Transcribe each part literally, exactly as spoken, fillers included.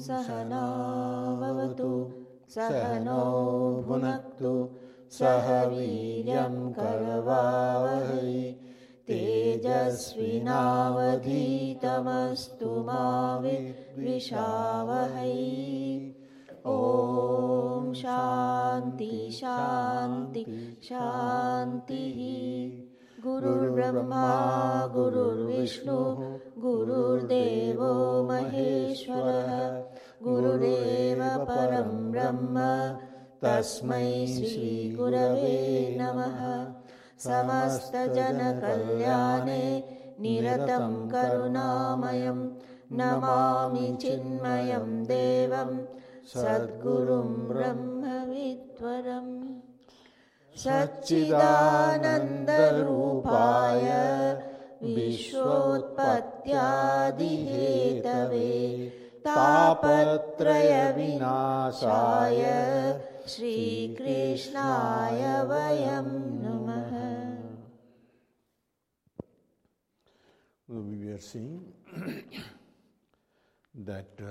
सहनाववतु सहनौ भुनक्तु सह वीर्यं करवावहै तेजस्विनावधीतमस्तु मा विद्विषावहै। ॐ शान्ति शान्ति शान्तिः। गुरुर्ब्रह्मा गुरुर्विष्णुः गुरुर्देवो महेश्वरः गुरुरेव परं ब्रह्म तस्मै श्री गुरवे नमः। समस्तजनकल्याणे निरतं करुणामयं नमामि चिन्मयं देवं सद्गुरुं ब्रह्मविद्वरम्। सच्चिदानन्दरूपाय विश्वोत्पत्त्यादिहेतवे तापत्रयविनाशाय श्रीकृष्णाय वयं नमः। We were seeing that uh,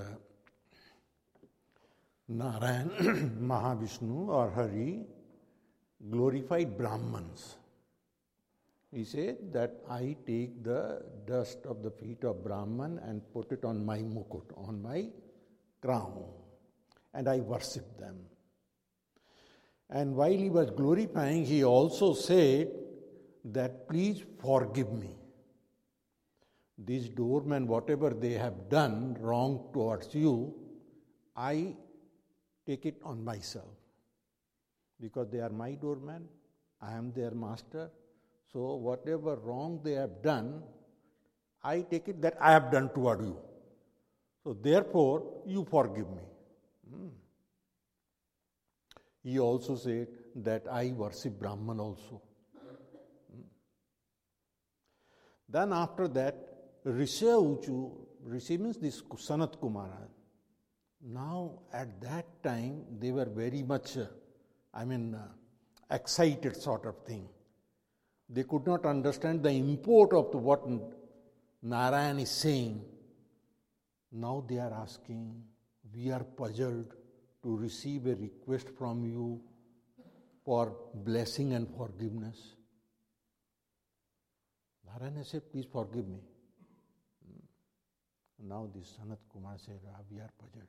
Narayan, Mahavishnu or Hari glorified Brahmans. He said that I take the dust of the feet of Brahman and put it on my mukut, on my crown, and I worship them. And while he was glorifying, he also said that please forgive me. These doormen, whatever they have done wrong towards you, I take it on myself. Because they are my doormen, I am their master. So whatever wrong they have done, I take it that I have done toward you. So therefore, you forgive me. Hmm. He also said that I worship Brahman also. Hmm. Then after that, Rishi Uchu, Rishi means this Sanat Kumara. Now at that time, they were very much, uh, I mean, uh, excited sort of thing. They could not understand the import of the, what Narayan is saying. Now they are asking, we are puzzled to receive a request from you for blessing and forgiveness. Narayan said, please forgive me. Now this Sanat Kumar said, ah, we are puzzled.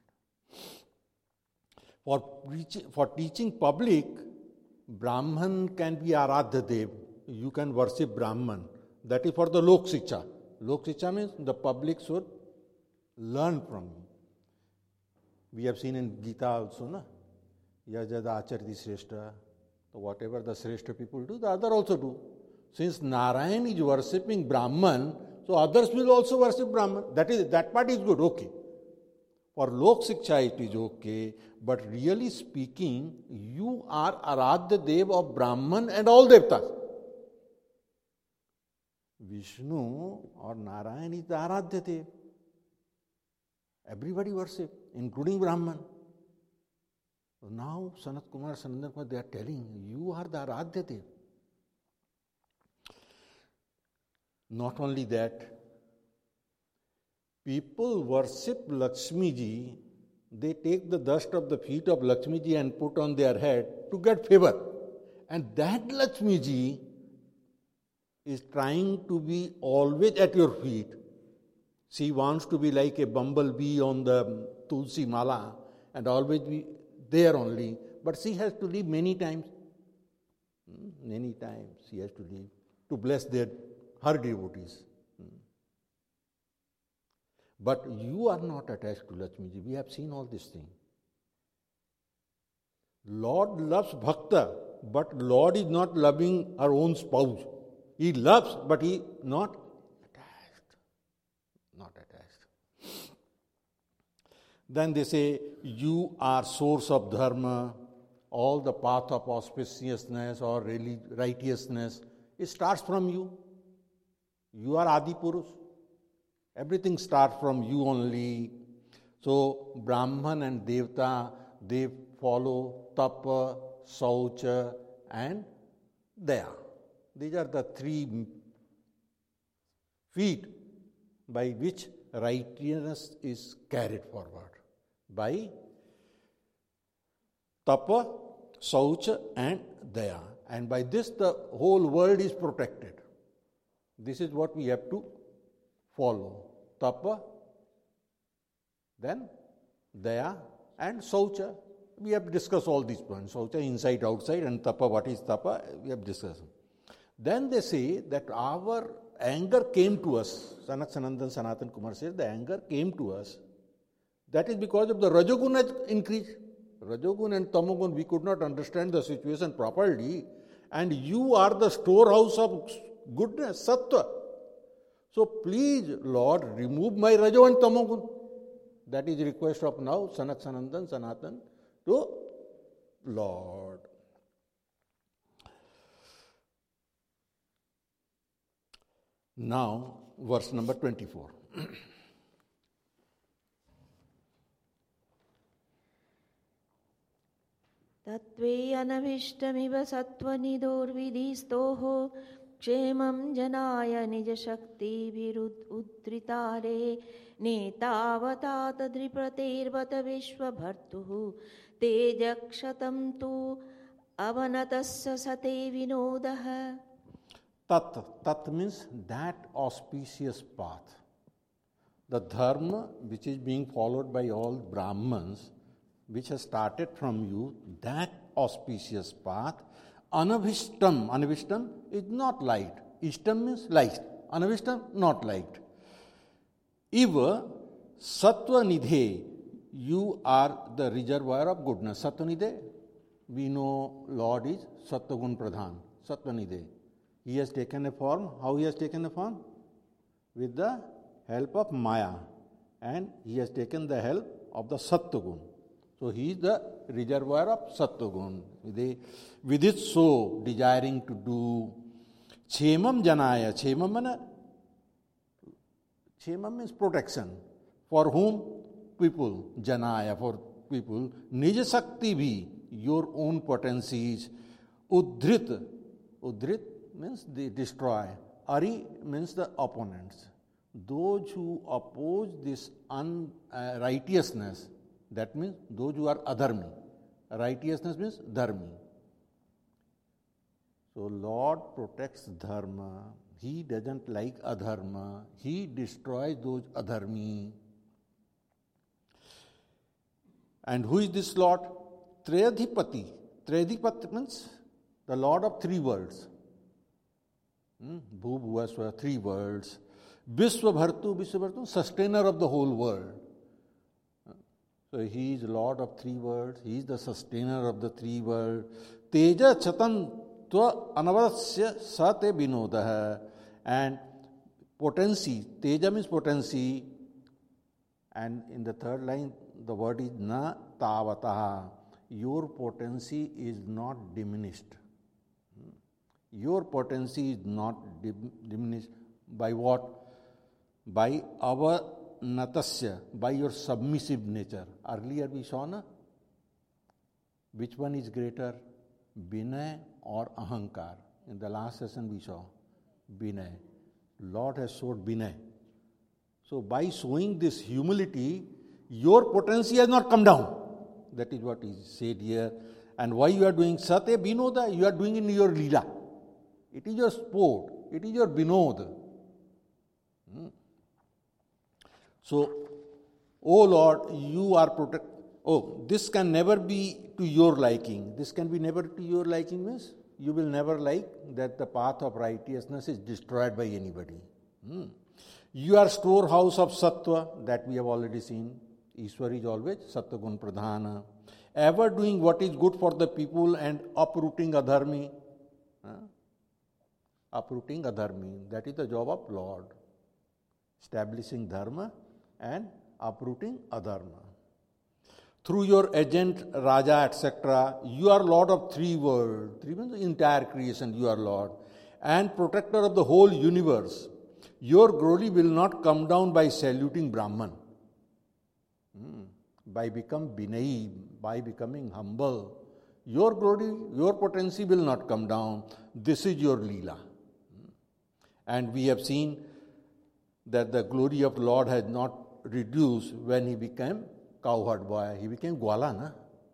For, preaching, for teaching public, Brahman can be Aradhya Dev. You can worship Brahman. That is for the Lok Shiksha. Lok Shiksha means the public should learn from him. We have seen in Gita also, na? Yajada Acharti Shrestha. So whatever the Shrestha people do, the other also do. Since Narayan is worshipping Brahman, so others will also worship Brahman. That is, that part is good, okay. For Lok Shiksha it is okay, but really speaking, you are Aradhya Dev of Brahman and all Devtas. Vishnu or Narayan is the Aradhya Dev. Everybody worship, including Brahman. So now Sanat Kumar, Sanandan Kumar, they are telling, you are the Aradhya Dev. Not only that, people worship Lakshmi Ji, they take the dust of the feet of Lakshmi Ji and put on their head to get favor. And that Lakshmi Ji is trying to be always at your feet. She wants to be like a bumblebee on the Tulsi Mala and always be there only. But she has to leave many times. Many times she has to leave to bless their, her devotees. But you are not attached to Lakshmi Ji. We have seen all this thing. Lord loves Bhakta, but Lord is not loving our own spouse. He loves, but he not attached. Not attached. Then they say, you are source of dharma, all the path of auspiciousness or righteousness, it starts from you. You are Adi Purush. Everything starts from you only. So Brahman and Devta, they follow Tapa, Saucha and Daya. These are the three feet by which righteousness is carried forward. by tapa, saucha and daya. And by this the whole world is protected. This is what we have to follow. Tapa, then daya and saucha. We have discussed all these points. Saucha inside, outside, and tapa, what is tapa, we have discussed. Then they say that our anger came to us. Sanak Sanandan Sanatan Kumar says the anger came to us. That is because of the Rajogun has increased. Rajogun and Tamogun, we could not understand the situation properly. And you are the storehouse of goodness, Sattva. So please, Lord, remove my Rajo and Tamogun. That is the request of now Sanak Sanandan Sanatan to Lord. Now, verse number twenty-four. Tattve anavishtameva sattvanidorvidhistoho kshémam janaya nija shakti virudritare netavata tadripratervata vishvabhartuhu tejakshatam tu avanatasya sate vinodaha. Tat, tat means that auspicious path. The dharma which is being followed by all Brahmans, which has started from you, that auspicious path, anavishtam, anavishtam is not liked. Ishtam means liked. Anavishtam, not liked. Eva sattva nidhe, you are the reservoir of goodness. Sattva nidhe, we know Lord is sattvagun pradhan, sattva nidhe. He has taken a form. How he has taken a form? With the help of Maya. And he has taken the help of the Sattvagun. So he is the reservoir of Sattvagun. With it so, desiring to do Chemam Janaya. Chemam mana? Chemam means protection. For whom? People. Janaya, for people. Nija Sakti bhi, your own potencies. Udhrit. Udhrit means they destroy. Ari means the opponents. Those who oppose this unrighteousness, uh, that means those who are adharmi. Righteousness means dharmi. So Lord protects dharma. He doesn't like adharma. He destroys those adharmi. And who is this Lord? Trayadhipati. Trayadhipati means the Lord of three worlds. Hmm? Bhu Bhuva Swa, three worlds. Vishwabhartu, Vishwabhartu, sustainer of the whole world. So he is Lord of three worlds. He is the sustainer of the three worlds. Teja chatam tva anavasya sate vinodaha. And potency, Teja means potency. And in the third line, the word is na tavataha. Your potency is not diminished. Your potency is not dim- diminished by what? By our natasya, by your submissive nature. Earlier we saw, na? Which one is greater? Vinay or ahankar? In the last session we saw Vinay. Lord has showed Vinay. So by showing this humility, your potency has not come down. That is what is said here. And why you are doing Sate Vinoda? You are doing in your Leela. It is your sport. It is your Vinod. Hmm. So, oh Lord, you are protect. Oh, this can never be to your liking. This can be never to your liking means you will never like that the path of righteousness is destroyed by anybody. Hmm. You are storehouse of Sattva, that we have already seen. Ishwar is always Sattva Gun Pradhana. Ever doing what is good for the people and uprooting adharmi. Huh? Uprooting adharmi. That is the job of Lord. Establishing dharma and uprooting adharma. Through your agent, Raja, et cetera, you are Lord of three worlds. Three means the entire creation, you are Lord. And protector of the whole universe. Your glory will not come down by saluting Brahman. Hmm. By becoming Vinay, by becoming humble. Your glory, your potency will not come down. This is your Leela. And we have seen that the glory of the Lord has not reduced when he became cowherd boy. He became Gwala, na?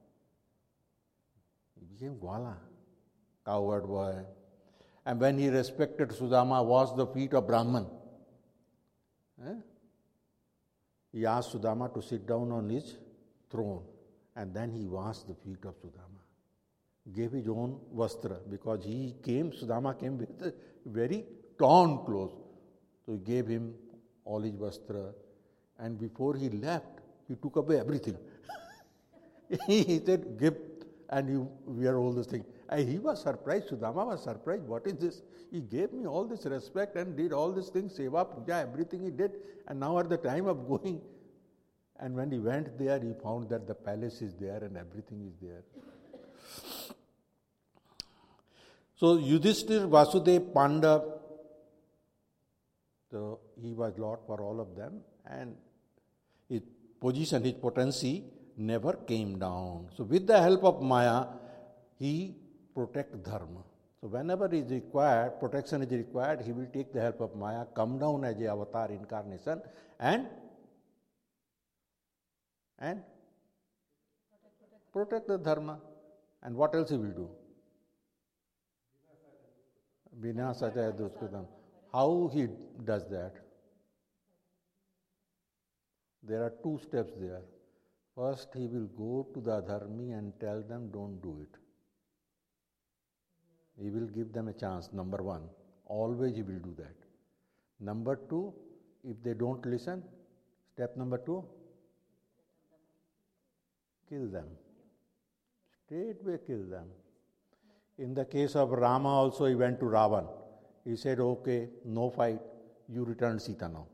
He became Gwala, cowherd boy. And when he respected Sudama, washed the feet of Brahman. Eh? He asked Sudama to sit down on his throne, and then he washed the feet of Sudama. Gave his own vastra, because he came, Sudama came with very torn clothes. So he gave him all his vastra, and before he left, he took away everything. He said, give, and you wear all these things. And he was surprised, Sudama was surprised, what is this? He gave me all this respect and did all these things, seva, puja, everything he did, and now at the time of going, and when he went there, he found that the palace is there and everything is there. So Yudhishthir, Vasudev, Pandav, so he was Lord for all of them, and his position, his potency never came down. So with the help of Maya, he protects dharma. So whenever it is required, protection is required, he will take the help of Maya, come down as a avatar incarnation, and and protect the dharma. And what else he will do? Vinasaya Duskritam. How he does that? There are two steps there. First, he will go to the adharmi and tell them, don't do it. He will give them a chance, number one. Always he will do that. Number two, if they don't listen, step number two, kill them. Straightway kill them. In the case of Rama also, he went to Ravan. He said, okay, no fight, you return Sita now.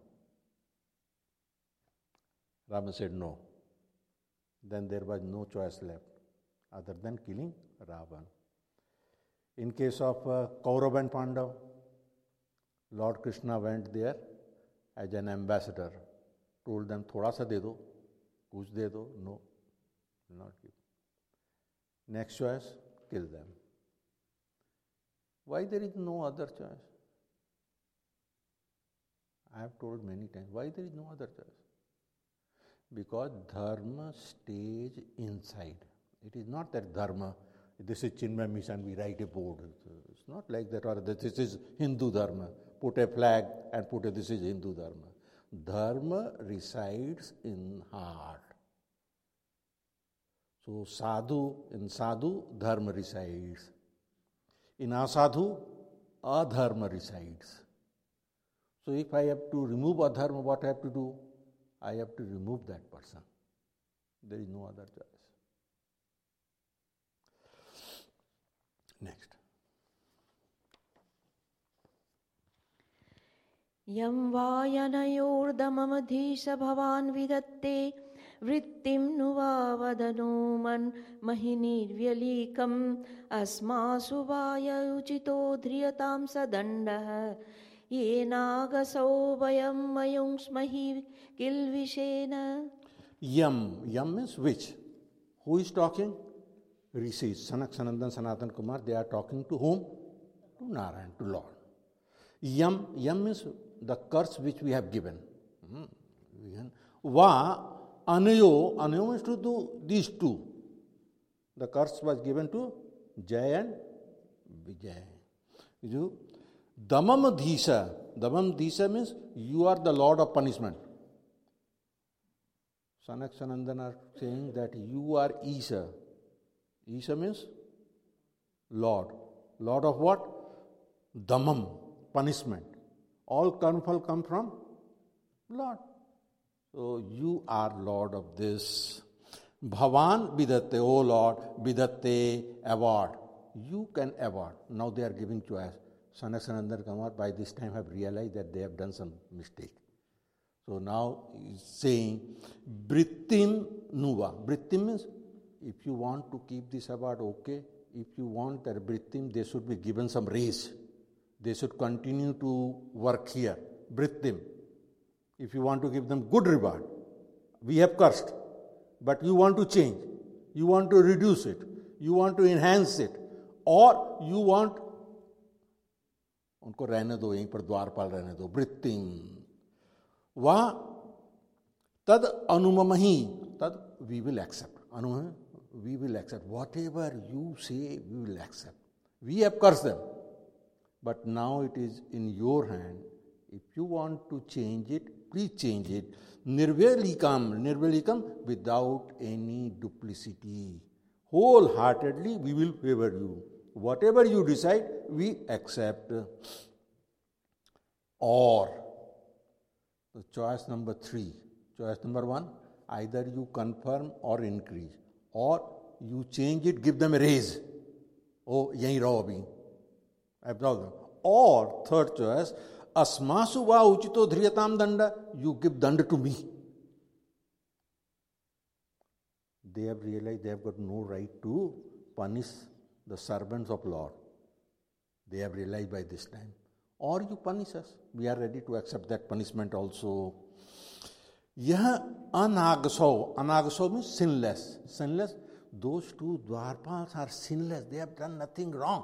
Rama said no. Then there was no choice left other than killing Ravan. In case of uh, Kaurav and Pandav, Lord Krishna went there as an ambassador, told them, thoda sa de do, kuch de do, no, will not give. Next choice, kill them. Why there is no other choice? I have told many times, why there is no other choice? Because dharma stays inside. It is not that dharma, this is Chinmay Mission, we write a board. It's not like that, or this is Hindu dharma. Put a flag and put a, this is Hindu dharma. Dharma resides in heart. So sadhu, in sadhu, dharma resides. In asadhu, adharma resides. So if I have to remove adharma, what I have to do? I have to remove that person. There is no other choice. Next. Yam vayanayordamamadhisha bhavan vidatte vrittim nuvavadanuman mahinirvyalikam asmasu vaya uchito dhriyatam sadandah yenagasau vayam mayungsmahi kilvishena. Yam. Yam means which? Who is talking? Rishis. Sanak, Sanandan, Sanatan Kumar, they are talking to whom? To Narayan, to Lord. Yam. Yam means the curse which we have given. Va. Anayo. Anayo means to do these two. The curse was given to Jay and Vijay. Damam Dhisha. Damam Dhisha means you are the Lord of punishment. Sanak Sanandan are saying that you are Isha. Isha means Lord. Lord of what? Damam, punishment. All karmafal come from Lord. So you are Lord of this. Bhavan bidatte, O Lord, bidatte, award. You can award. Now they are giving choice. Sanak Sanandan Kumar by this time have realized that they have done some mistake. So now he is saying, Brittim Nuva. Brittim means, if you want to keep this award, okay. If you want that Brittim, they should be given some raise. They should continue to work here. Brittim. If you want to give them good reward, we have cursed, but you want to change. You want to reduce it. You want to enhance it. Or you want, उनको रहने दो, यहीं पर द्वारपाल रहने दो. Brittim. वह तद अनुममहि, तद we will accept. Anu, we will accept. Whatever you say, we will accept. We have cursed them. But now it is in your hand. If you want to change it, please change it. Nirvelikam, nirvelikam, without any duplicity. Wholeheartedly, we will favor you. Whatever you decide, we accept. Or, the choice number three. Choice number one, either you confirm or increase. Or you change it, give them a raise. Oh, yahi raho abhi. Absolve them. Or, third choice, asmasu va uchito dhriyatam danda, you give danda to me. They have realized they have got no right to punish the servants of Lord. They have realized by this time. Or you punish us. We are ready to accept that punishment also. Yah anagaso. Anagaso means sinless. Sinless. Those two Dwarpals are sinless. They have done nothing wrong.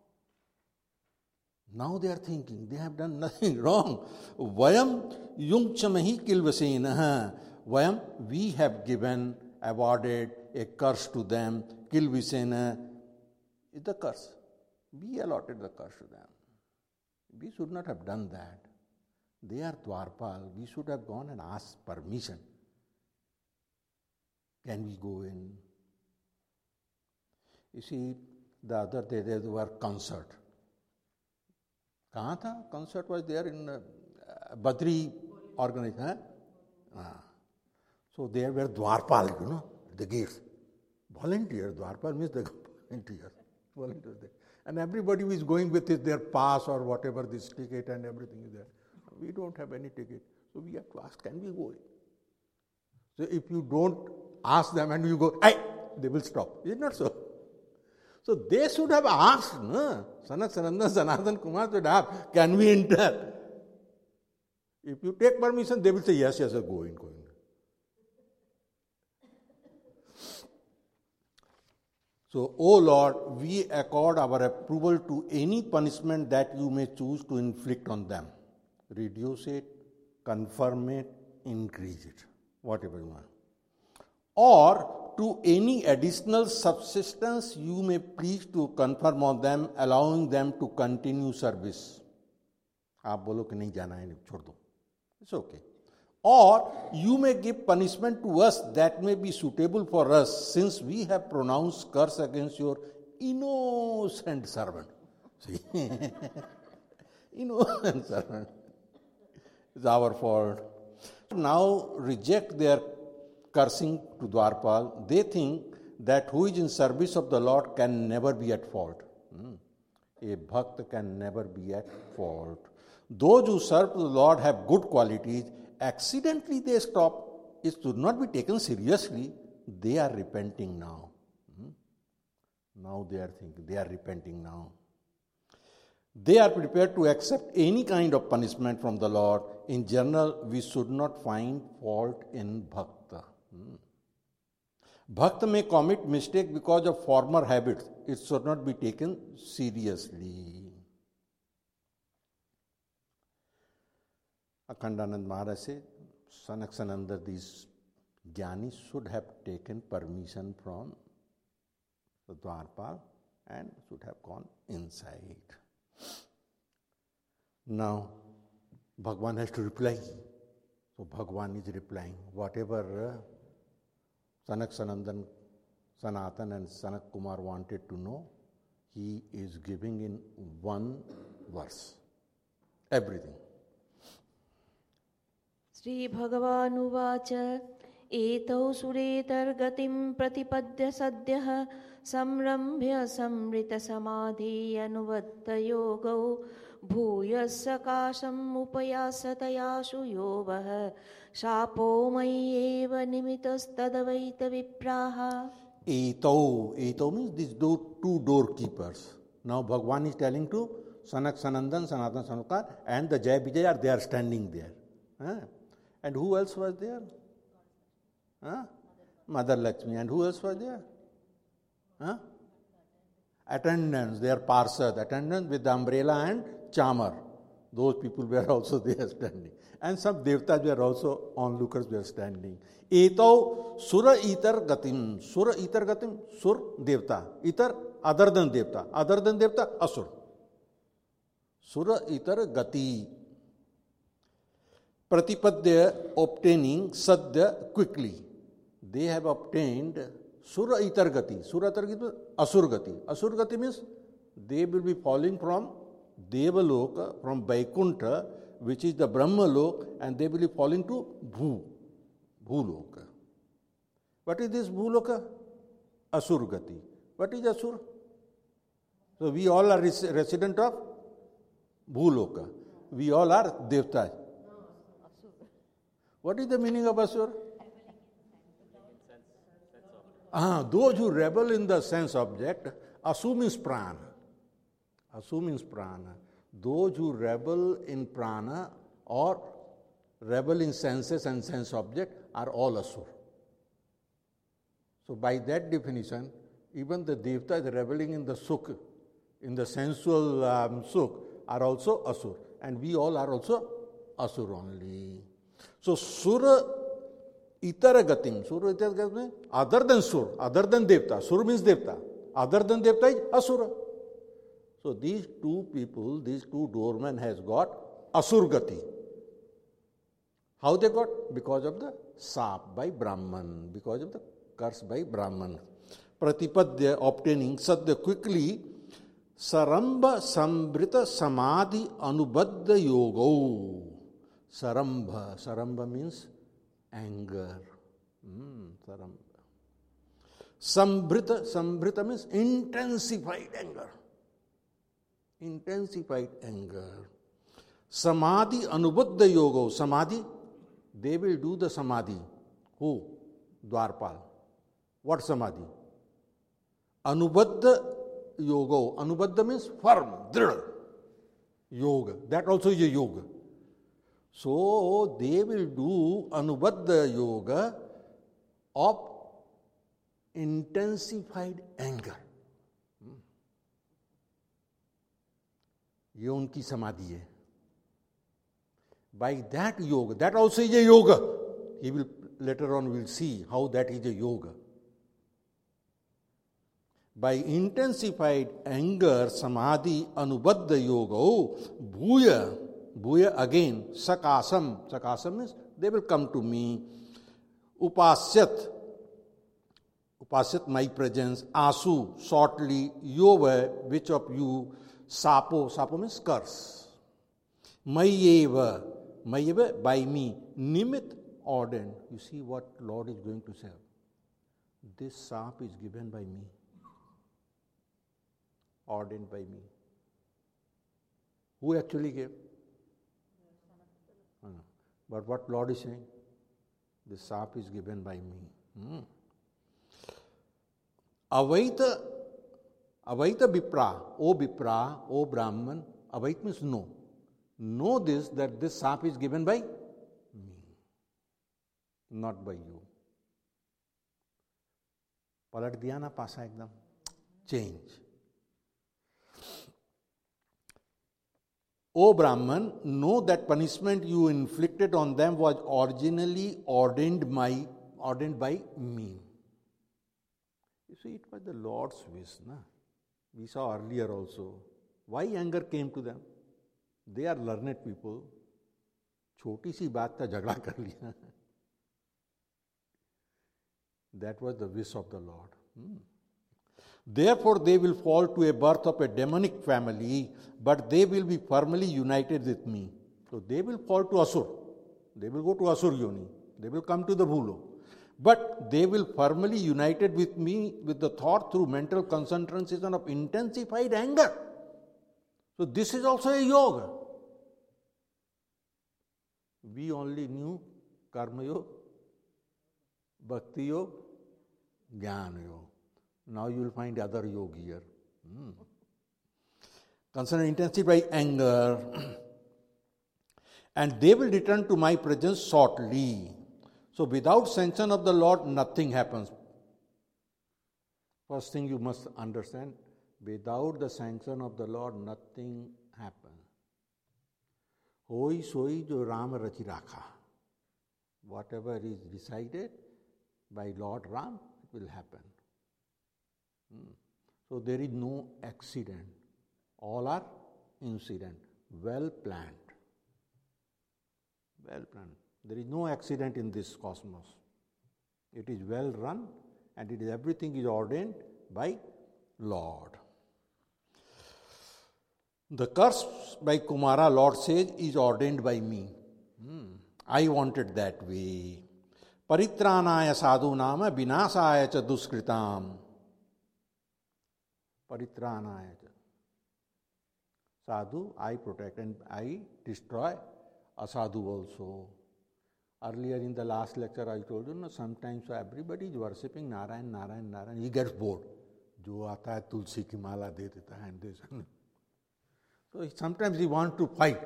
Now they are thinking, they have done nothing wrong. Vayam yungchamahi kilvasena. Vayam, we have given, awarded a curse to them. Kilvisena is the curse. We allotted the curse to them. We should not have done that. They are Dwarpal. We should have gone and asked permission. Can we go in? You see, the other day there were concert. Kahan tha? Concert was there in uh, Badri organization. Huh? Ah. So there were Dwarpal, you know, the gates. Volunteer. Dwarpal means the volunteer. Volunteer there. And everybody is going with it, their pass or whatever, this ticket and everything is there. We don't have any ticket. So we have to ask, can we go in? So if you don't ask them and you go, hey, they will stop. Is it not so? So they should have asked, no? Sanak Sanandan Sanatan Kumar should have, can we enter? If you take permission, they will say, yes, yes, go in, go in. So, O Lord, we accord our approval to any punishment that you may choose to inflict on them. Reduce it, confirm it, increase it, whatever you want. Or to any additional subsistence you may please to confirm on them, allowing them to continue service. आप बोलो कि नहीं जाना है, छोड़ दो. It's okay. Or you may give punishment to us that may be suitable for us, since we have pronounced curse against your innocent servant. See? Innocent servant. It's our fault. Now reject their cursing to Dwarpal. They think that who is in service of the Lord can never be at fault. Hmm. A bhakta can never be at fault. Those who serve the Lord have good qualities. Accidentally they stop. It should not be taken seriously. They are repenting now. Hmm? Now they are thinking, they are repenting now. They are prepared to accept any kind of punishment from the Lord. In general, we should not find fault in bhakta. Hmm. Bhakta may commit mistake because of former habits. It should not be taken seriously. Akhandanand Maharaj said, Sanak Sananda, these Jnanis should have taken permission from the Dwarpal and should have gone inside. Now, Bhagwan has to reply. So Bhagwan is replying. Whatever uh, Sanak Sanandan, Sanatan and Sanak Kumar wanted to know, he is giving in one verse. Everything. Sri Bhagavanuvacha etau suretargatim pratipадya sadyah samrambhya samrita samadhi anuvatta yogau bhuyasakasham upayasatayashu yovah shapo mayeva nimitastadavaita vipraha. Etau, etau means these two doorkeepers. Now Bhagwan is telling to Sanak Sanandan, Sanatan Sanukar and the Jai Vijay, they are standing there. Huh? And who else was there? Huh? Mother Lakshmi. And who else was there? Huh? Attendants. They are parsad. Attendants with the umbrella and chamar. Those people were also there standing. And some devtas were also onlookers were standing. Etau sura itar gatim. Sura itar gatim, sur devta. Itar other than devta. Other than devta, asur. Sura itar gati. Pratipadya obtaining sadya quickly. They have obtained sura itar gati. Sura itar gati, asur gati. Asur gati means they will be falling from Devaloka, from Vaikuntha, which is the Brahma Lok, and they will be falling to Bhu, Bhuloka. What is this Bhuloka? Asur gati. What is Asur? So we all are res- resident of Bhuloka. We all are Devtas. What is the meaning of Asur? Ah, those who rebel in the sense object, Asu means prana. Asu means prana. Those who rebel in prana or rebel in senses and sense object are all asur. So by that definition, even the devtas reveling in the sukh, in the sensual um, sukh, are also asur. And we all are also asur only. So sura itara gatim, sura itara gatim, other than sur, other than devta. Sur means devta. Other than devta is asura. So these two people, these two doormen has got asur gati. How they got? Because of the sap by Brahman, because of the curse by Brahman. Pratipadya obtaining sadya quickly, sarambha sambrita samadhi anubadha yogo. Sarambha, sarambha means anger. Hmm, sarambha. Sambrita, sambrita means intensified anger. Intensified anger. Samadhi anubuddha yoga. Samadhi, they will do the samadhi. Who? Dwarpal. What samadhi? Anubuddha yoga. Anubuddha means firm, dridha. Yoga. That also is a yoga. So they will do anubuddha yoga of intensified anger. ये उनकी समाधि है. By that yoga, that also is a yoga. He will later on will see how that is a yoga. By intensified anger, samadhi, anubadha yoga, oh, bhuya, bhuya again, sakasam, sakasam means they will come to me. Upasyat, upasyat my presence, asu, shortly, yova, which of you, sapo, sapo means curse. Mayeva, mayeva, by me, nimit, ordained. You see what Lord is going to say. This sap is given by me. Ordained by me. Who actually gave? Uh, but what Lord is saying? This sap is given by me. Hmm. Avaita, avaita bipra, O bipra, O Brahman, avaita means no. Know this, that this sap is given by me, not by you. पलट दिया ना पासा एकदम. Change. O Brahman, know that punishment you inflicted on them was originally ordained by, ordained by me. You see, it was the Lord's wish. Na? We saw earlier also. Why anger came to them? They are learned people. छोटी सी बात का झगड़ा कर लिया. That was the wish of the Lord. Hmm. Therefore, they will fall to a birth of a demonic family, but they will be firmly united with me. So they will fall to Asur. They will go to Asur Yoni. They will come to the Bhulo. But they will firmly united with me with the thought through mental concentration of intensified anger. So this is also a yoga. We only knew Karma Yoga, Bhakti Yoga, Jnana Yoga. Now you will find other yoga here. Hmm. Concerned intensified anger. And they will return to my presence shortly. So without sanction of the Lord, nothing happens. First thing you must understand, without the sanction of the Lord, nothing happens. Hoi soi jo Ram rachi rakha. Whatever is decided by Lord Ram, it will happen. Hmm. So there is no accident. All are incident. Well planned. Well planned. There is no accident in this cosmos. It is well run, and it is everything is ordained by Lord. The curse by Kumara, Lord says, is ordained by me. Hmm. I wanted that way. Paritranaya sadhu nama vinasaya cha duskritam. Paritranaya cha. Sadhu, I protect and I destroy asadhu also. Earlier in the last lecture I told you, no, sometimes everybody is worshipping Narayan, Narayan, Narayan. He gets bored. Jo aata hai tulsi ki mala de deta hai and this. So sometimes he wants to fight.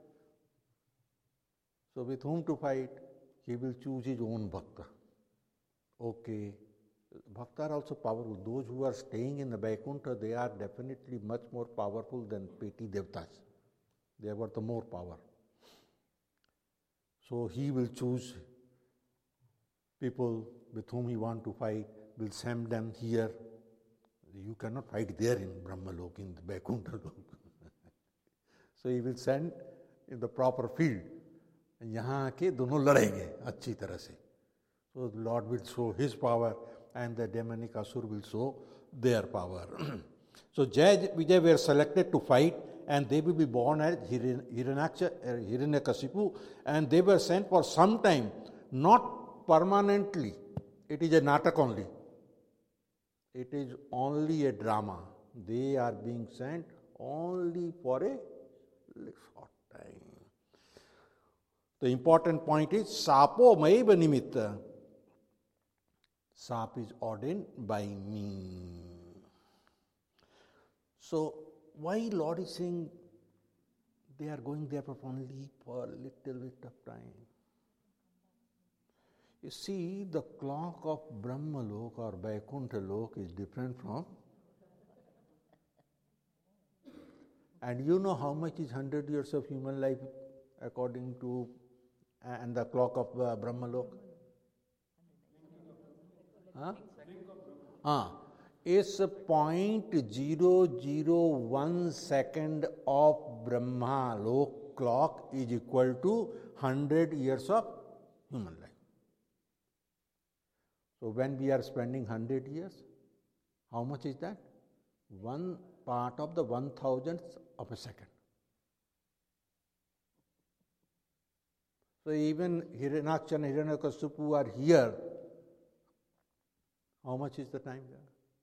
So with whom to fight? He will choose his own bhakta. Okay. Bhakta are also powerful. Those who are staying in the Vaikuntha, they are definitely much more powerful than petty devtas. They have got the more power. So he will choose people with whom he wants to fight, will send them here. You cannot fight there in Brahmalok, in the Vaikuntha Lok. So he will send in the proper field. यहाँ आके दोनों लड़ेंगे अच्छी तरह से. So the Lord will show his power and the demonic asur will show their power. So Jai Vijay were selected to fight, and they will be born as Hiranyakasipu, and they were sent for some time, not permanently. It is a natak only. It is only a drama. They are being sent only for a short time. The important point is sapo maiva nimitta. Sap is ordained by me. So why Lord is saying they are going there for only for a little bit of time? You see, the clock of Brahmalok or Vaikuntha Lok is different from. And you know how much is one hundred years of human life according to and the clock of uh, Brahmalok? Huh? Ah, it's a point zero zero one second of Brahmalok clock is equal to one hundred years of human life. So when we are spending one hundred years, how much is that? One part of the one thousandth of a second. So even Hiranyaksha and Hiranyakasipu are here. How much is the time there?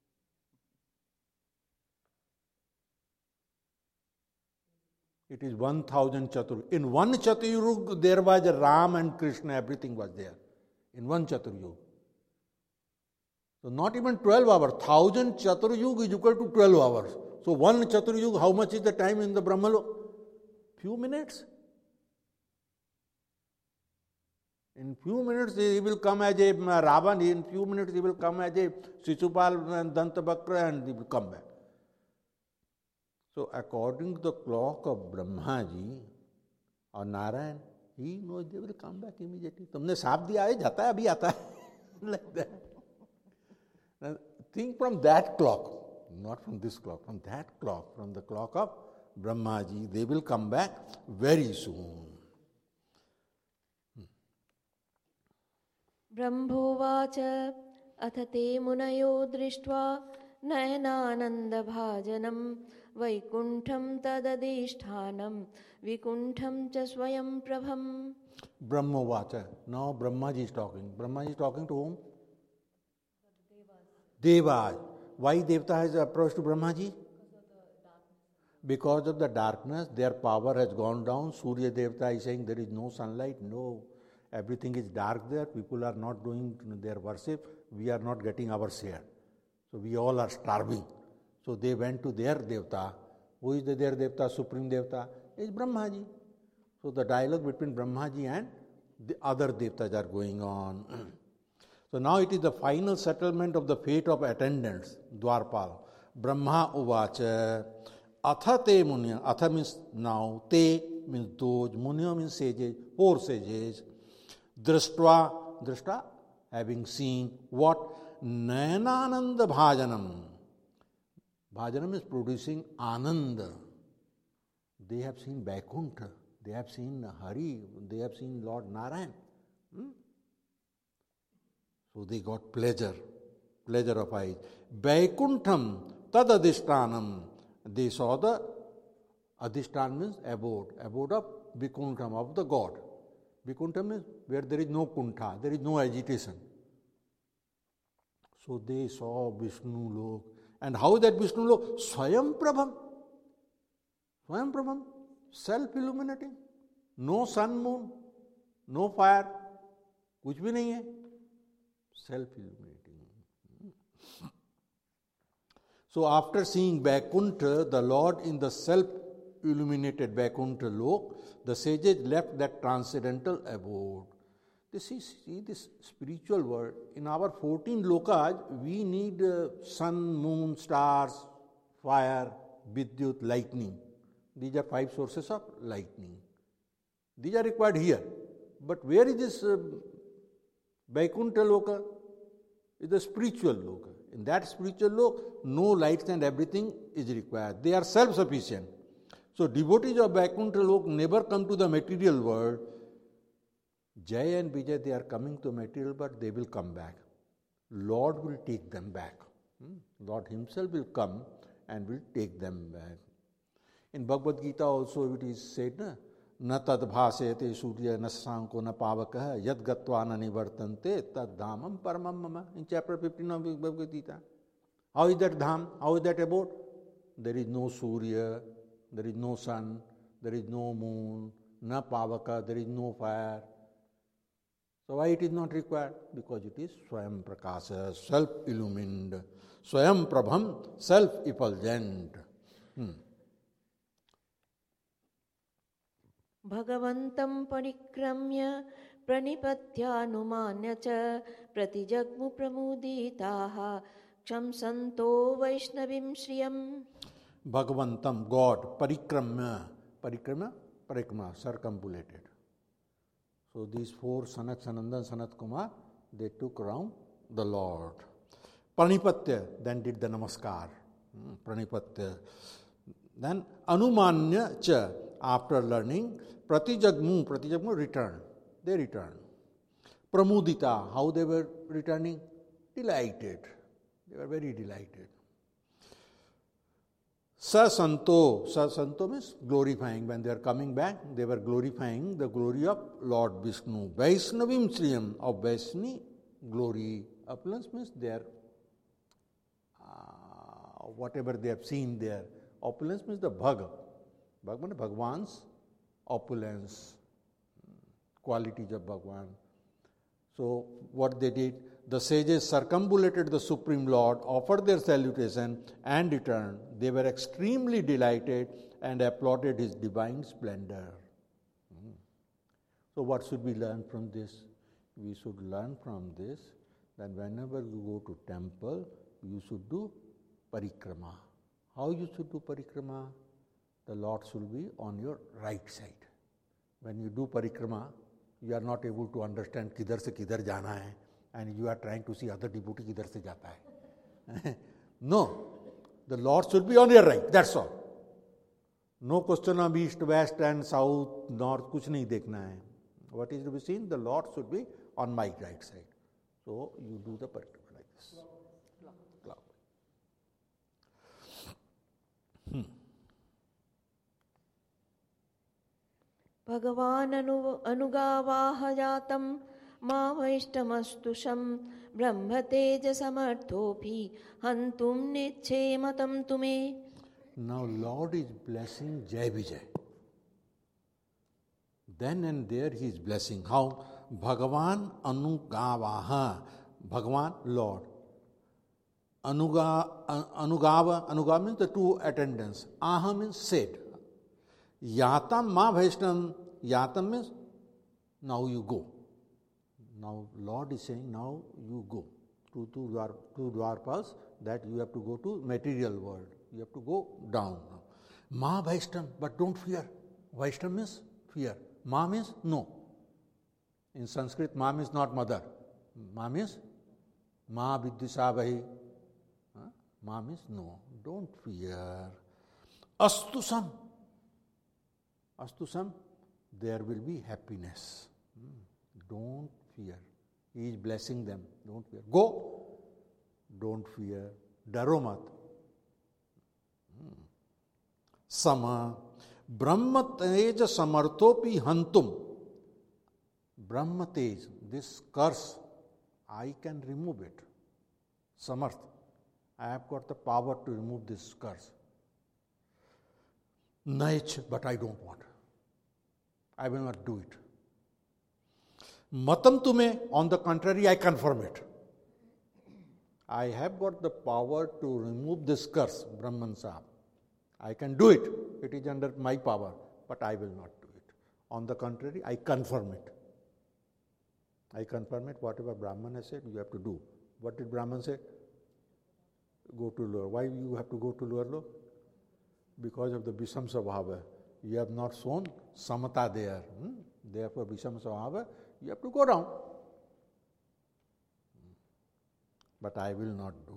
It is one thousand Chatur. In one Chaturug, there was a Ram and Krishna, everything was there. In one Chaturyug. So not even twelve hours. Thousand Chaturyug is equal to twelve hours. So one Chaturyug, how much is the time in the Brahmalok? Few minutes. In few minutes he will come as a Ravan, in few minutes he will come as a Shishupal and Dantabhakra and he will come back. So according to the clock of Brahmaji or Narayan, he knows they will come back immediately. तुमने साफ दिया है, जाता है, अभी आता है. Like that. Now, think from that clock, not from this clock, from that clock, from the clock of Brahmaji, they will come back very soon. ब्रह्मोवाच अथ ते मुनयो दृष्ट्वा नयनानन्दभाजनं वैकुण्ठं तदधिष्ठानं विकुण्ठं च स्वयं प्रभम्. Brahmovacha. Now Brahmaji is talking. Brahmaji is talking to whom? Devas. Why Devta has approached to Brahmaji? Because of the darkness, their power has gone down. Surya Devta is saying there is no sunlight, no. Everything is dark there. People are not doing their worship. We are not getting our share. So we all are starving. So they went to their Devta. Who is the their Devta? Supreme Devta is Brahmaji. So the dialogue between Brahmaji and the other Devtas are going on. So now it is the final settlement of the fate of attendants, Dwarpal. Brahma uvacha, atha te munya, atha means now, te means those, Munyo means sages, four sages. Drashtva, drashta, having seen what? Nayanananda bhajanam. Bhajanam is producing ananda. They have seen Vaikuntha, they have seen Hari, they have seen Lord Narayan. Hmm? So they got pleasure, pleasure of eyes. Vaikuntham tad adhishtanam. They saw the adhishtan means abode, abode of Vaikuntham, of the God. Vaikuntham means where there is no kuntha, there is no agitation. So they saw Vishnu Lok. And how is that Vishnu Lok? Swayam Prabham. Swayam Prabham, self-illuminating. No sun, moon, no fire. कुछ भी नहीं है. Self-illuminating. So after seeing Vaikuntha, the Lord in the self-illuminated Vaikuntha Lok, the sages left that transcendental abode. This is, see, this spiritual world. In our fourteen lokas, we need uh, sun, moon, stars, fire, vidyut, lightning. These are five sources of lightning. These are required here. But where is this uh, Vaikuntha Loka? It's the spiritual Loka. In that spiritual Loka, no lights and everything is required. They are self-sufficient. So devotees of Vaikuntha Loka never come to the material world. Jay and Vijay, they are coming to material, but they will come back. Lord will take them back. Hmm? Lord himself will come and will take them back. In Bhagavad Gita also it is said, na tad bhasete surya na sanko na pavakah yad gatva na nivartante tad dhamam paramam mama. In chapter fifteen of Bhagavad Gita. How is that dham? How is that abode? There is no surya, there is no sun, there is no moon, na pavaka, there is no fire. So why it is not required? Because it is Swayam Prakasa, self-illumined. Swayam Prabham, self-effulgent. Hmm. Bhagavantam parikramya pranipatyanumanya cha pratijagmu pramuditaha kshamsanto vaishnavim shriyam. Bhagavantam, God, parikramya, parikramya, parikramya, circumambulated. So these four, Sanat, Sanandan, Sanat Kumar, they took around the Lord. Pranipatya, then did the namaskar. Hmm, Pranipatya. Then Anumanya cha, after learning, Pratijagmu, Pratijagmu returned. They returned. Pramudita, how they were returning? Delighted. They were very delighted. Sasanto, Sasanto means glorifying. When they are coming back, they were glorifying the glory of Lord Vishnu. Vaishnavim Sriyam, of Vaishni glory. Opulence means their, uh, whatever they have seen there. Opulence means the Bhag. Bhag means Bhagwan's opulence, qualities of Bhagwan. So what they did, the sages circumambulated the Supreme Lord, offered their salutation and returned. They were extremely delighted and applauded his divine splendor. Hmm. So what should we learn from this? We should learn from this that whenever you go to temple, you should do parikrama. How you should do parikrama? The Lord should be on your right side. When you do parikrama, you are not able to understand kidhar se kidhar jana hai, and you are trying to see other devotee kidhar se jata hai. No, the Lord should be on your right, that's all. No question of east, west and south, north, kuch nahi dekhna hai. What is to be seen? The Lord should be on my right side. So you do the parikrama like this. Cloud. Hmm. Bhagavan anugavaha jatam ma vaishtamastusam brahma teja samarthopi hantum niche matam tume. Now Lord is blessing Jai Vijay. Then and there he is blessing. How? Bhagavan anugavaha. Bhagavan, Lord. Anuga, anugava, anugava means the two attendants. Aha means said. Yatam ma Vaishnavam. Yatam means now you go. Now Lord is saying now you go to two dwar, two dwarpas, that you have to go to material world. You have to go down. Ma Vaishnavam, but don't fear. Vaishnav means fear. Ma means no. In Sanskrit, ma means not mother. Ma means ma vidyasavahi. Huh? Ma means no. Don't fear. Astusam. Astusam, there will be happiness. Don't fear. He is blessing them. Don't fear. Go. Don't fear. Daro mat. Sama. Brahma teja samarthopi hantum. Brahma tej, this curse, I can remove it. Samarth. I have got the power to remove this curse. Naich, but I don't want. I will not do it. Matam tume, on the contrary, I confirm it. I have got the power to remove this curse, Brahman Sahib. I can do it. It is under my power, but I will not do it. On the contrary, I confirm it. I confirm it. Whatever Brahman has said, you have to do. What did Brahman say? Go to lower. Why you have to go to lower low? Because of the Visham Svabhava. You have not shown Samata there. Hmm? Therefore, Visham Svabhava, you have to go down. But I will not do.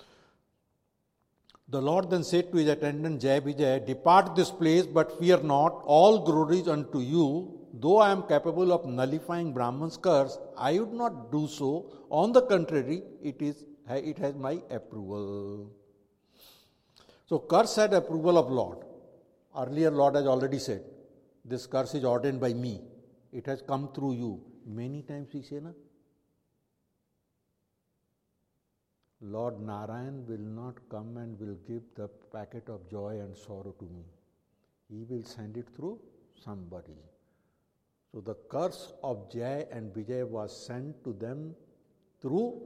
The Lord then said to his attendant Jai Vijay, depart this place, but fear not, all glory is unto you. Though I am capable of nullifying Brahman's curse, I would not do so. On the contrary, it is it has my approval. So curse had approval of Lord. Earlier Lord has already said, this curse is ordained by me. It has come through you. Many times we say, na? Lord Narayan will not come and will give the packet of joy and sorrow to me. He will send it through somebody. So the curse of Jai and Vijay was sent to them through.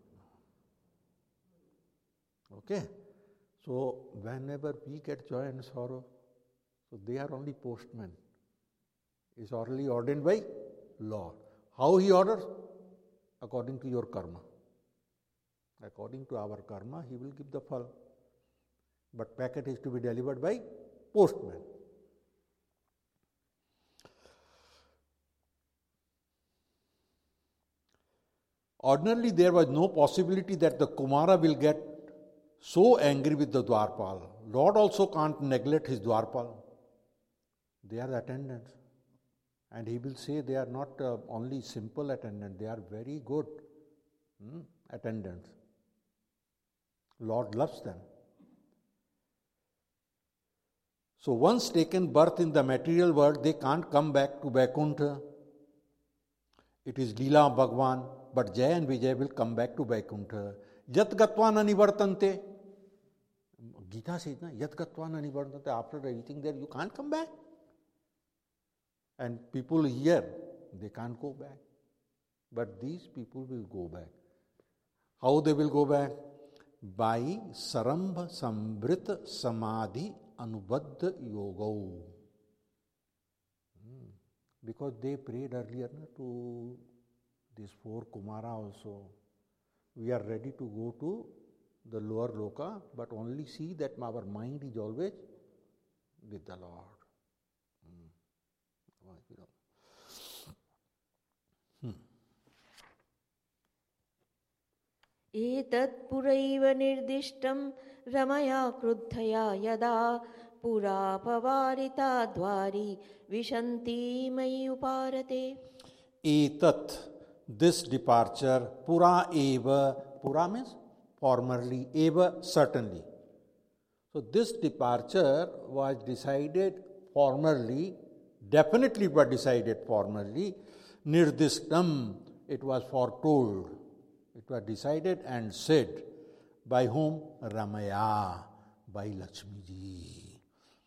Okay. So whenever we get joy and sorrow, so they are only postmen. It's already ordained by Lord. How He orders? According to your karma. According to our karma, He will give the phal. But packet is to be delivered by postman. Ordinarily, there was no possibility that the Kumara will get so angry with the Dwarpal. Lord also can't neglect his Dwarpal. They are attendants. And he will say they are not uh, only simple attendants, they are very good hmm, attendants. Lord loves them. So once taken birth in the material world, they can't come back to Vaikuntha. It is Leela Bhagwan, but Jai and Vijay will come back to Vaikuntha. Yat gatva na nivartante. Gita says, na, Yat gatva na nivartante. After everything there, you can't come back. And people here, they can't go back. But these people will go back. How they will go back? By Sarambha Samvrit Samadhi Anubaddha Yoga. Hmm. Because they prayed earlier na, to these four Kumara also. We are ready to go to the lower loka, but only see that our mind is always with the Lord. Hmm. एतत् पुरैव निर्दिष्टं रमया क्रुद्धया यदा पुरा पवारिता द्वारी विशन्ति मयि उपारते. Etat, this departure, pura eva, pura means formerly, eva certainly. So this departure was decided formerly, definitely was decided formerly, nirdishtam, it was foretold. It was decided and said by whom? Ramaya, by Lakshmi ji.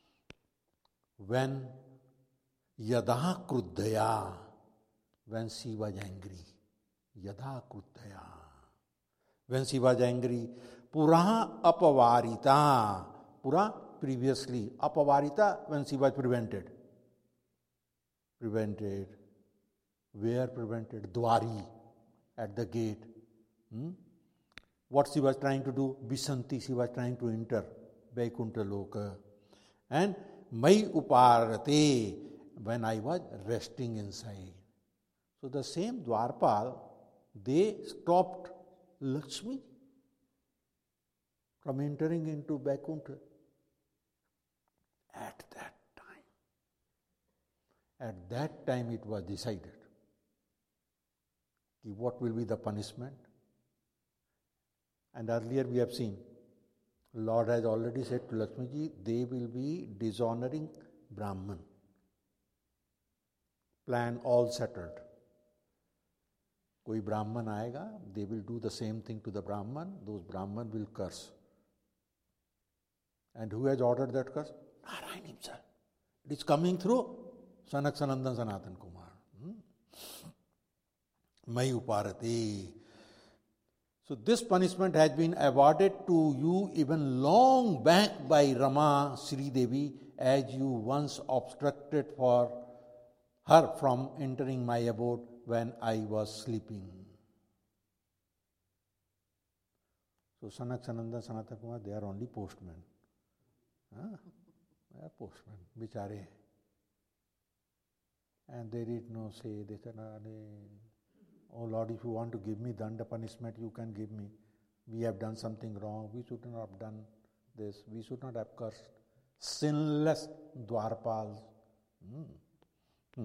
When yada kruddhaya, when she was angry. Yada kruddhaya. When she was angry. Pura apavarita. Pura previously. Apavarita when she was prevented. Prevented. Where prevented? Dwari. At the gate. Hmm? What she was trying to do? Visanti, she was trying to enter Vaikuntha Loka. And Mai uparate, when I was resting inside. So the same Dwarpal, they stopped Lakshmi from entering into Vaikuntha. At that time. At that time it was decided what will be the punishment. And earlier we have seen, Lord has already said to Lakshmi ji, they will be dishonoring Brahman. Plan all settled. Koi Brahman aayega, they will do the same thing to the Brahman, those Brahman will curse. And who has ordered that curse? Narayan himself. It is coming through Sanak Sanandan Sanatan Kumar. Mai uparate. So this punishment has been awarded to you even long back by Rama Sri Devi, as you once obstructed for her from entering my abode when I was sleeping. So Sanak Sanandan Sanatan Kumar, they are only postmen. Huh? They are postmen, bichare. And they did not say, they said, oh Lord, if you want to give me danda punishment, you can give me. We have done something wrong. We should not have done this. We should not have cursed. Sinless Dwarpals. Hmm. Hmm.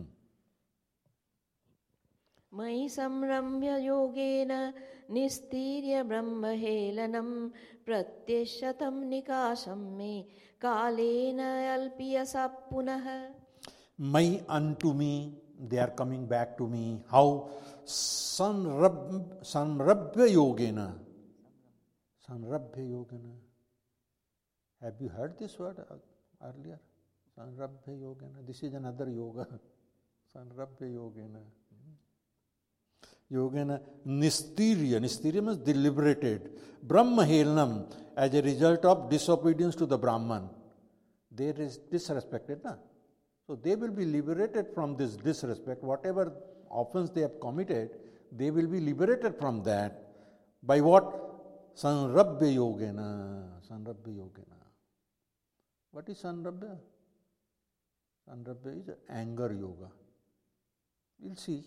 Mai samramya yogena nistirya brahmahelanam pratyeshatam nikasam me kalena alpiyasa punah. Mai unto me, they are coming back to me. How? Sanrabhya yogena. Sanrabhya yogena. Have you heard this word earlier? Sanrabhya yogena. This is another yoga. Sanrabhya yogena. Yogena nistirya. Nistirya means deliberated. Brahmahelanam, as a result of disobedience to the Brahman. They is disrespected, na? So they will be liberated from this disrespect. Whatever offense they have committed, they will be liberated from that. By what? Sanrabhya yogena. Sanrabhya yogena. What is sanrabhya? Sanrabhya is anger yoga. We'll see.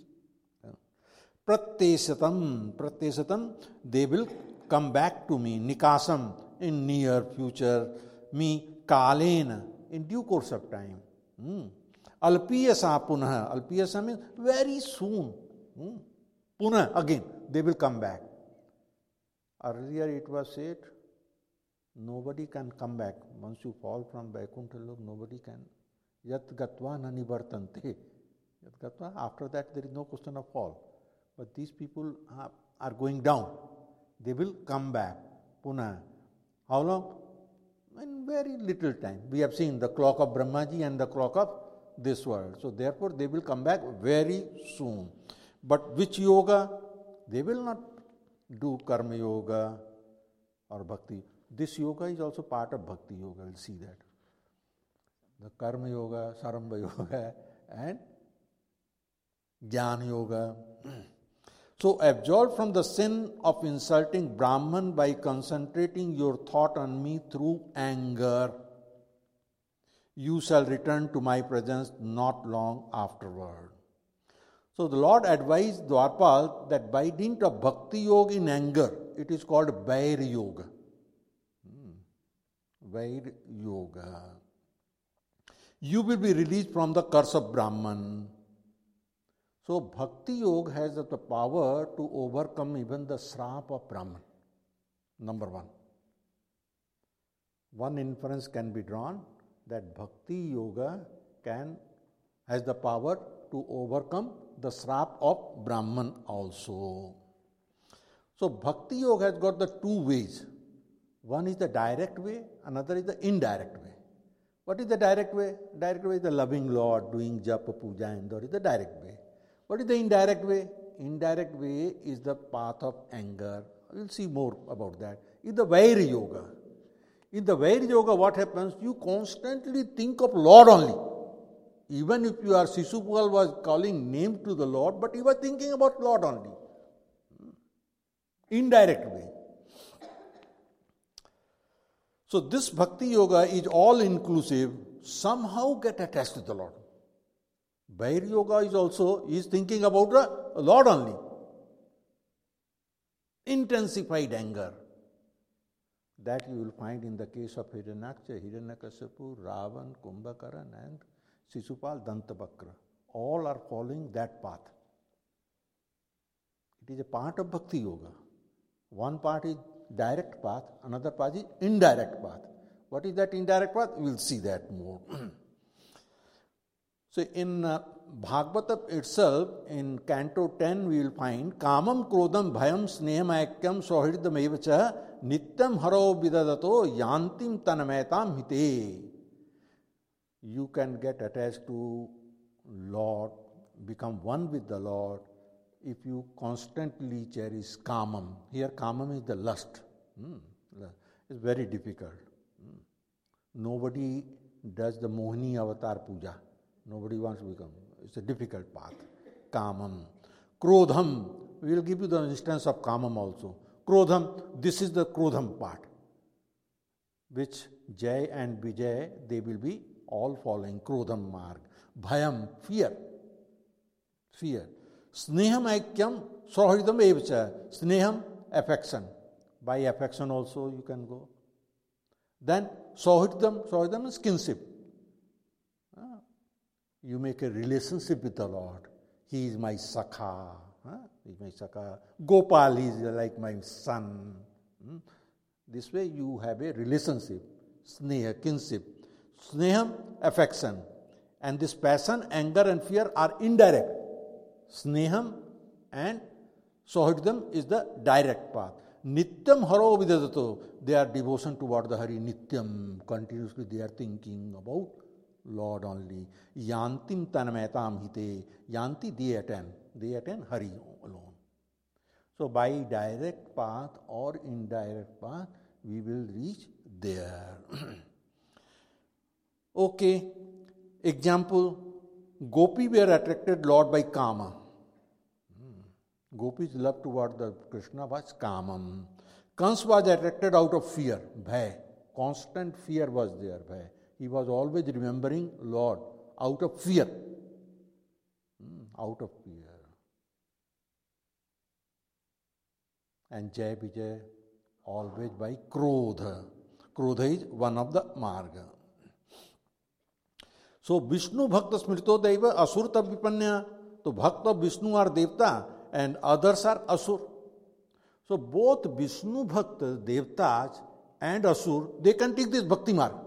Pratyeshatam. Pratyeshatam, they will come back to me. Nikasam, in near future. Me kalena, in due course of time. Hmm. Alpiyasa punah. Alpiyasa means very soon. Hmm. Punah, again, they will come back. Earlier it was said, nobody can come back. Once you fall from Vaikuntha Lok, nobody can. Yat gatva na nivartante. Yat gatva, after that there is no question of fall. But these people are going down. They will come back. Punah. How long? In very little time. We have seen the clock of Brahmaji and the clock of this world. So therefore they will come back very soon. But which yoga? They will not do karma yoga or bhakti. This yoga is also part of bhakti yoga. We'll see that. The karma yoga, sarambha yoga and jnana yoga. So absolved from the sin of insulting Brahman by concentrating your thought on me through anger, you shall return to my presence not long afterward. So the Lord advised Dwarpal that by dint of bhakti yoga in anger, it is called Vair yoga. Hmm. Vair yoga. You will be released from the curse of Brahman. So bhakti yoga has the power to overcome even the srap of Brahman. Number one. One inference can be drawn that bhakti yoga can has the power to overcome the srap of Brahman also. So bhakti yoga has got the two ways. One is the direct way, another is the indirect way. What is the direct way? Direct way is the loving Lord, doing japa, puja, and that is the direct way. What is the indirect way? Indirect way is the path of anger. We'll see more about that. Is the Vair yoga. In the Vair yoga, what happens? You constantly think of Lord only. Even if you are Shishupal was calling name to the Lord, but he was thinking about Lord only. Indirect way. So this bhakti yoga is all inclusive. somehow get attached to the Lord. Vair Yoga is also, he is thinking about the Lord only. Intensified anger. That you will find in the case of Hiranyaksha, Hiranyakashipu, Ravan, Kumbhakaran and Shishupal, Dantavakra. All are following that path. It is a part of Bhakti Yoga. One part is direct path, another path is indirect path. What is that indirect path? We will see that more. So in uh, Bhagavatam itself, in Canto ten, we will find Kamam Krodam Bhayam Sneham Aikyam Sohridam Evacha Nityam Haro Vidadato Yantim Tanametam Hite. You can get attached to Lord, become one with the Lord, if you constantly cherish Kamam. Here Kamam is the lust. Hmm. It's very difficult. Hmm. Nobody does the Mohini Avatar Puja. Nobody wants to become. It's a difficult path. Kamam. Krodham. We will give you the instance of Kamam also. Krodham. This is the Krodham part. Which Jai and Vijay, they will be all following Krodham marg. Bhayam. Fear. Fear. Sneham Aikyam Sohridam Evacha. Sneham. Affection. By affection also you can go. Then Sohridam. Sohridam is kinship. You make a relationship with the Lord. He is my Sakha. Huh? He is my Sakha. Gopal, he is like my son. Hmm? This way you have a relationship. Sneha, kinship. Sneham, affection. And this passion, anger and fear are indirect. Sneham and Sohridam is the direct path. Nityam haro vidadato. They are devotion toward the Hari. Nityam. Continuously they are thinking about Lord only. Yantim tanametam hite. Yanti, they attain. They attain Hari alone. So by direct path or indirect path, we will reach there. Okay. Example. Gopi were attracted Lord by Kama. Hmm. Gopis love toward the Krishna was Kamam. Kans was attracted out of fear. Bhai. Constant fear was there. Bhai. He was always remembering Lord out of fear. Hmm, out of fear. And Jai Vijay always by Krodha. Krodha is one of the marga. So Vishnu Bhakta Smrito Deva Asurta Vipanya. So Bhakta Vishnu are Devta and others are Asur. So both Vishnu Bhakta, Devtas and Asur, they can take this Bhakti marg.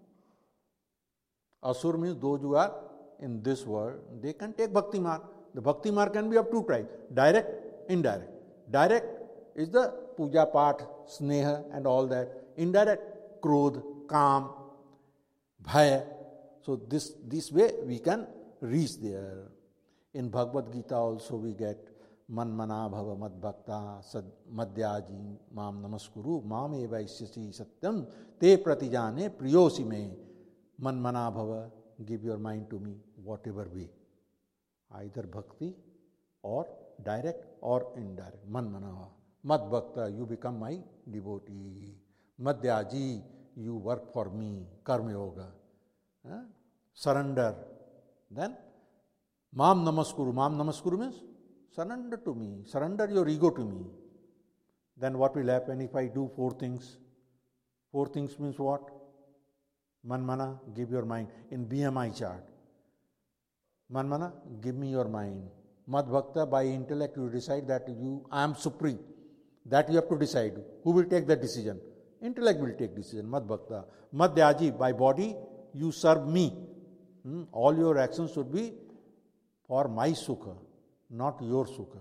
Asur means those who are in this world, they can take Bhakti marg. The Bhakti marg can be of two types, direct, indirect. Direct is the puja path, sneha and all that. Indirect, krodh, kam, bhaya. So this, this way we can reach there. In Bhagavad Gita also we get man mana bhava mad bhakta sad madhyaji mam namaskuru mam eva isyasi satyam te pratijane priyosi me. Man mana bhava, give your mind to me, whatever way. Either bhakti or direct or indirect. Man mana. Mad bhakta, you become my devotee. Madhyaji, you work for me. Karma yoga. Huh? Surrender. Then, mam namaskuru. Mam namaskuru means surrender to me. Surrender your ego to me. Then what will happen if I do four things? Four things means what? Manmana, give your mind. In B M I chart. Manmana, give me your mind. Mad Bhakta, by intellect you decide that you, I am supreme. That you have to decide. Who will take that decision? Intellect will take decision. Mad Bhakta. Madhyaji, by body you serve me. Hmm? All your actions should be for my sukha, not your sukha.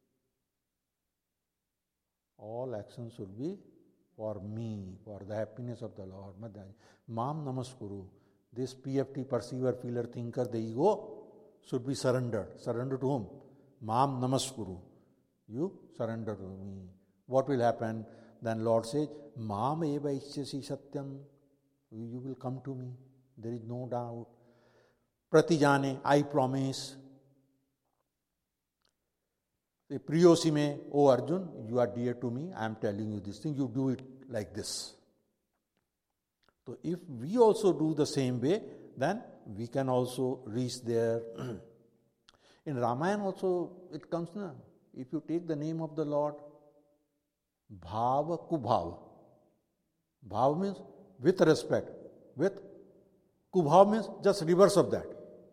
All actions should be for me, for the happiness of the Lord. Mam namaskuru. This P F T, perceiver, feeler, thinker, the ego should be surrendered. Surrender to whom? Mam namaskuru. You surrender to me. What will happen? Then Lord says, Mam eva isyasi satyam. You will come to me. There is no doubt. Pratijane, I promise. Priyosime, O Arjun, you are dear to me. I am telling you this thing. You do it like this. So if we also do the same way, then we can also reach there. In Ramayana also it comes na. If you take the name of the Lord, Bhava Kubhava. Bhava means with respect. With Kubhava means just reverse of that.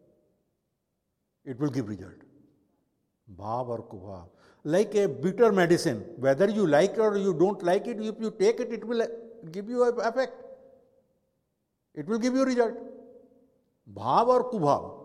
It will give result. Bhav or Kubhav. Like a bitter medicine, whether you like it or you don't like it, if you take it, it will give you an effect. It will give you result. Bhav or Kubhav.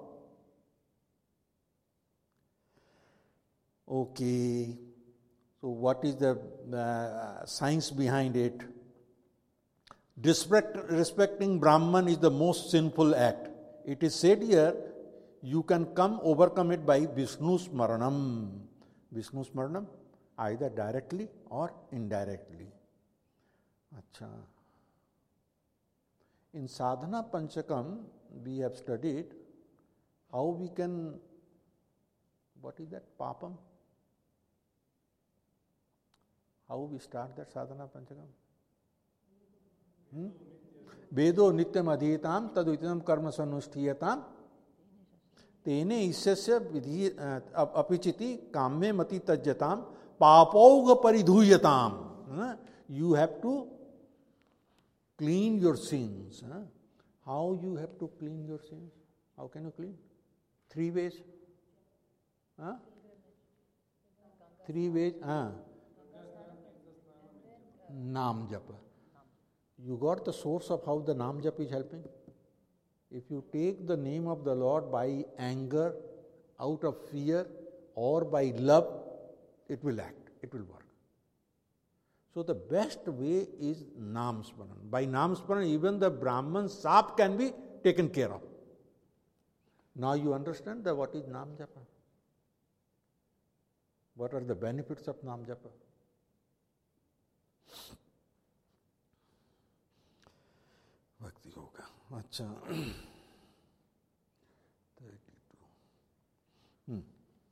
Okay. So what is the uh, science behind it? Respect, respecting Brahman is the most sinful act. It is said here, you can come overcome it by Vishnu Smaranam. Vishnu Smaranam, either directly or indirectly. Achha. In Sadhana Panchakam, we have studied how we can, what is that, Papam? How we start that Sadhana Panchakam? Hmm? Vedo nityam adhitam taduitam karma sanushthiyatam tene isyasya vidhi apichiti kamme mati tajyatam papauga paridhuyatam. You have to clean your sins. How you have to clean your sins? How can you clean? Three ways. Huh? Three ways. Huh? Nam japa. You got the source of how the Nam japa is helping? If you take the name of the Lord by anger, out of fear, or by love, it will act, it will work. So the best way is Nam Smaran. By Nam Smaran, even the Brahman sap can be taken care of. Now you understand that what is Nam Japa? What are the benefits of Nam Japa? Bhakti Yoga. Achha. hmm.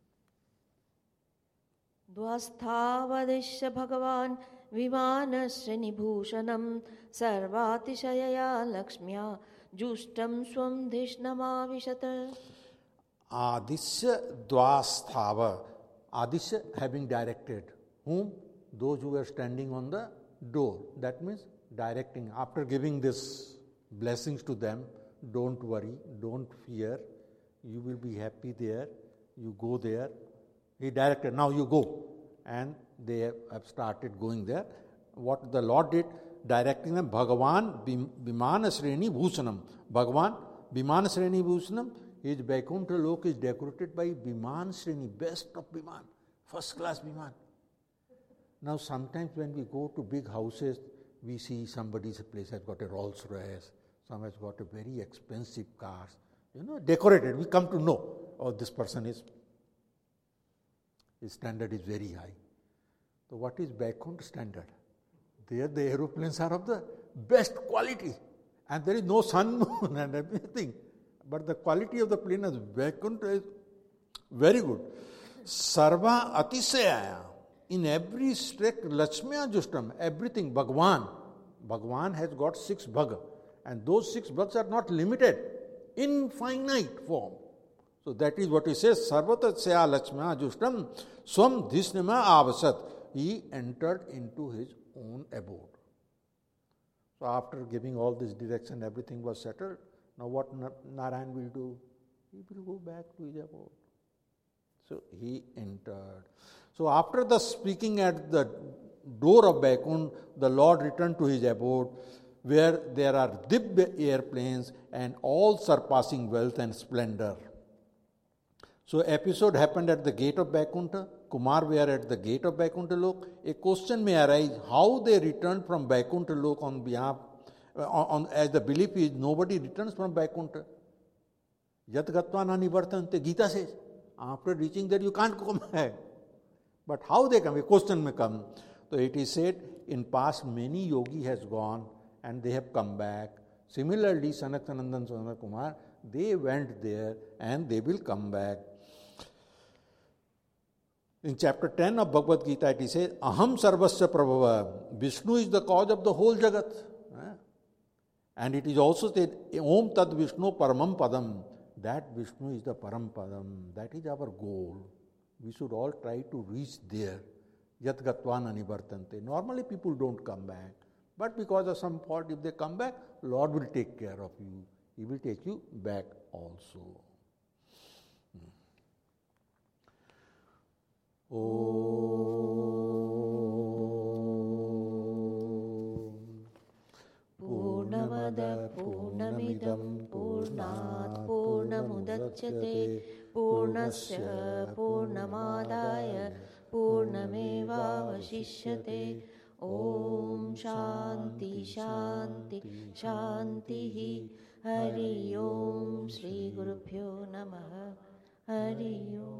Dvasthavadishya Bhagavan Vimanasya Nibhushanam Sarvatishayaya Lakshmya Jushtam Swam Dhishnamavishata. Adisya Dvasthava. Adisya having directed. Whom? Those who were standing on the door. That means directing. After giving this blessings to them, don't worry, don't fear, you will be happy there, you go there. He directed, now you go. And they have started going there. What the Lord did, directing them, Bhagavan Vimana Sreni Bhushanam. Bhagavan Vimana Sreni Bhushanam, his Vaikuntha Lok is decorated by Viman Sreni, best of Viman, first class Viman. Now sometimes when we go to big houses, we see somebody's place has got a Rolls Royce, some has got a very expensive cars, you know, decorated. We come to know, oh, this person is, his standard is very high. So what is Vaikuntha standard? There the aeroplanes are of the best quality and there is no sun, moon and everything. But the quality of the plane as Vaikuntha is very good. Sarva Atisaya. In every strict Lakshmya Jushtam, everything, Bhagwan. Bhagwan has got six bhaga. And those six bhagas are not limited, infinite form. So that is what he says, Sarvatatsya Lakshmya Jushtam Swam Dhisnama Avasat. He entered into his own abode. So after giving all this direction, everything was settled. Now what Narayan will do? He will go back to his abode. So he entered. So after the speaking at the door of Vaikuntha, the Lord returned to his abode, where there are Dibya airplanes and all surpassing wealth and splendor. So episode happened at the gate of Vaikuntha. Kumar were at the gate of Vaikuntha Lok. A question may arise how they returned from Vaikuntha Lok on behalf, on, on, as the belief is nobody returns from Vaikuntha. Yat gatva na nivartante, Gita says. After reaching there, you can't come back. But how they come? A question may come. So it is said, in past many yogi has gone and they have come back. Similarly, Sanathanandan Sanat Kumar, they went there and they will come back. In chapter ten of Bhagavad Gita, it is said, Aham Sarvasya Prabhava. Vishnu is the cause of the whole Jagat. And it is also said, Om Tad Vishnu Paramam Padam. That Vishnu is the Param Padam. That is our goal. We should all try to reach there. Yat Gatvan Anivartante. Normally people don't come back. But because of some fault, if they come back, Lord will take care of you. He will take you back also. Om Purnamada Purnamidam Purnat Purnamudachyate Purnasya Purnamadaya Purnamevavashishyate. Om Shanti Shanti Shanti Hari Om Shri Gurubhyo Namaha Hari Om.